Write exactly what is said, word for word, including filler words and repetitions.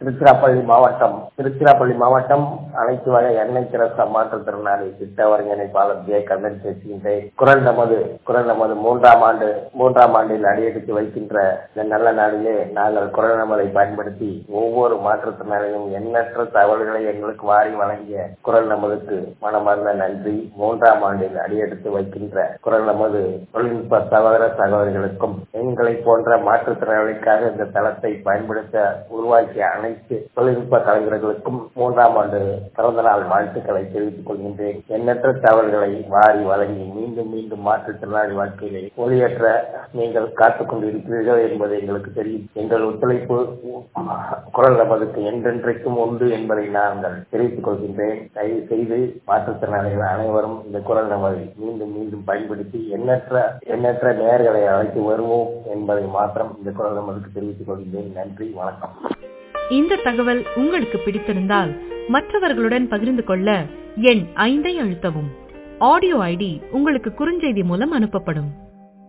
திருச்சிராப்பள்ளி மாவட்டம் திருச்சிராப்பள்ளி மாவட்டம் அனைத்து வகை எண்ணெய் திரச மாற்றுத்திறனாளி திட்ட ஒருங்கிணைப்பாளர் ஜே கண்ணன் பேசுகின்றேன். குரல் நமது குரல் நமது மூன்றாம் ஆண்டு மூன்றாம் ஆண்டில் அடியெடுத்து வைக்கின்ற இந்த நல்ல நாளிலே நாங்கள் குரல் நமதை பயன்படுத்தி ஒவ்வொரு மாற்றுத்திறனாளியும் எண்ணற்ற தகவல்களை எங்களுக்கு வாரி வழங்கிய குரல் நமதுக்கு மனமார்ந்த நன்றி. மூன்றாம் ஆண்டில் அடியெடுத்து வைக்கின்ற குரல் நமது தொழில்நுட்ப சகோதர சகோதரிகளுக்கும் எங்களை போன்ற மாற்றுத்திறனாளிகளுக்காக இந்த தளத்தை பயன்படுத்த உருவாக்கிய அனைத்து தொழில்நுட்ப கலைஞர்களுக்கும் மூன்றாம் ஆண்டு பிறந்த நாள் வாழ்த்துக்களை தெரிவித்துக் கொள்கின்றேன். எண்ணற்ற தகவல்களை வாரி வழங்கி மீண்டும் மீண்டும் மாற்றுத்திறனாளி வாழ்க்கையை ஒளியேற்ற நீங்கள் காத்துக் கொண்டிருக்கிறீர்கள் என்பது எங்களுக்கு தெரியும். எங்கள் ஒத்துழைப்பு குரல் நமதுக்கு என்றென்றைக்கும் உண்டு என்பதை நாங்கள் தெரிவித்துக் கொள்கின்றேன். தயவு செய்து மாற்றுத்திறனாளிகள் அனைவரும் இந்த குரல் நமதை மீண்டும் மீண்டும் பயன்படுத்தி எண்ணற்ற எண்ணற்ற நேயர்களை அழைத்து வருவோம் என்பதை மாத்திரம் இந்த குரல் நமதுக்கு தெரிவித்துக் கொள்கின்றேன். நன்றி, வணக்கம். இந்த தகவல் உங்களுக்கு பிடித்திருந்தால் மற்றவர்களுடன் பகிர்ந்து கொள்ள எண் ஐந்தை அழுத்தவும். ஆடியோ ஐடி உங்களுக்கு குறுஞ்செய்தி மூலம் அனுப்பப்படும்.